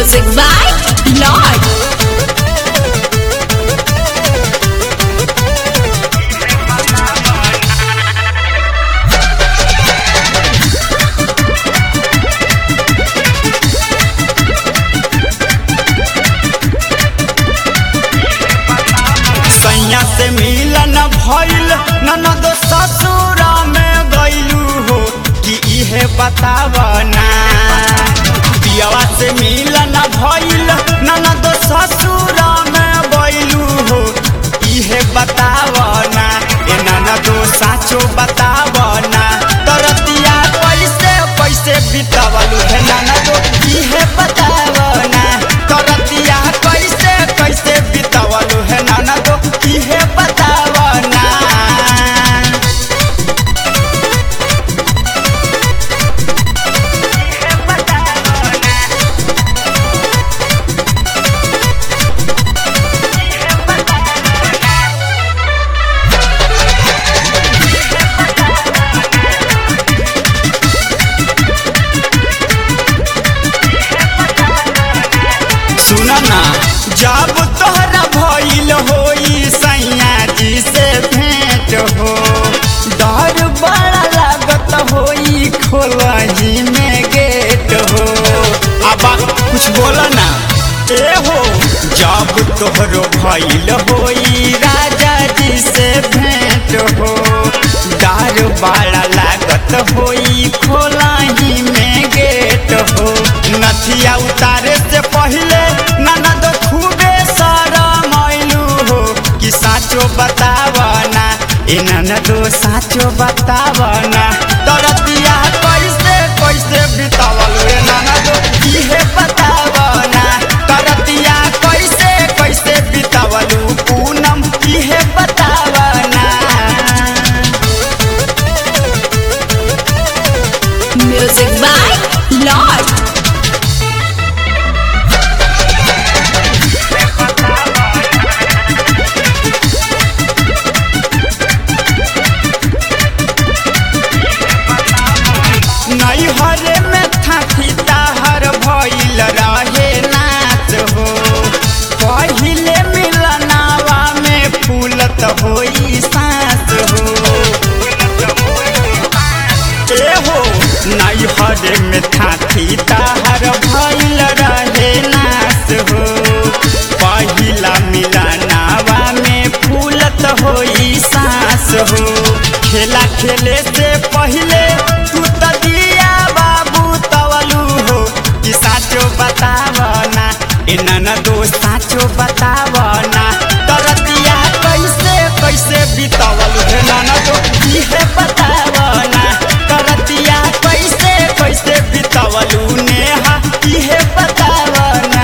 Music by Lord. सैया से मिलन भइल ननद ससुर में गइलू हो कि इहे बतावना। पियवा से मिलन भइल ननद ससुर में गइलू हो इहे बतावना। ए ननदो साचो बतावना तरतिया कैसे कैसे बितावलू है ननदो इहे बतावना। तरतिया कैसे कैसे बितावलू है ननदो इहे बतावना। सुन ना जब तोहरा भइल होई सैया जी से भेंट हो डर बड़ा लागत होई खोलही में गेट हो। अब कुछ बोला ना ए हो जब तोहरो भइल होई राजा जी से भेंट हो डर बड़ा लागत होई खोलही में गेट हो। नथिया उतारे से पहले ननद खूबे शरमैलू हो कि साचो बतावना। ए ननदो साचो बतावना तरतिया कैसे कैसे बितावलू ए ननदो इहे बतावना। तरतिया कैसे कैसे बितावलू पूनम इहे बतावना। Music by Lord. नैहरे में थाकी ताहर भइल रहे नाच हो पहिले मिलनावा में फूलत होई सांस हो। ए हो नैहरे में थाकी ताहर भइल रहे नाच हो पहिला मिलनावा में फूलत होई सांस हो। खेला खेले से पहले तू त दिया बाबू तवलू हो कि साचो बतावना। ए ननदो साचो बतावना तरतिया कैसे कैसे बितावलू है ननदो इहे बतावना। तरतिया कैसे कैसे बितावलू नेहा इहे बतावना।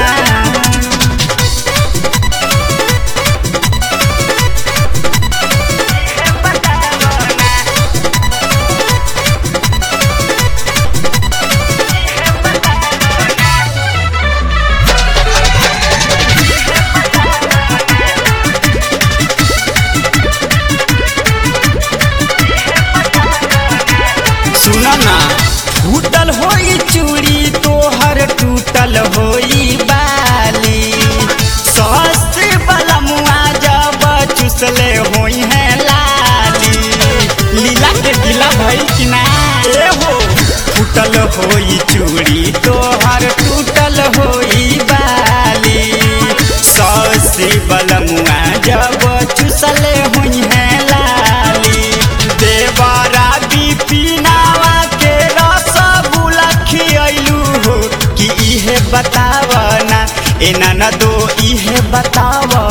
सुन ना टूटल होई चूड़ी तोहर टूटल होई बाली सस वाला मुआ जब चुसले होई है लाली। लीला के दिला भइल कि ना ए हो टूटल होई चूड़ी तोहर टूटल होई बाली सस वाला मुआ जब चुसले होई है लाली। देवरा बिपिनावा के रसगुल्ला खियलू हो कि इहे बतावना। ए ननदो इहे बताव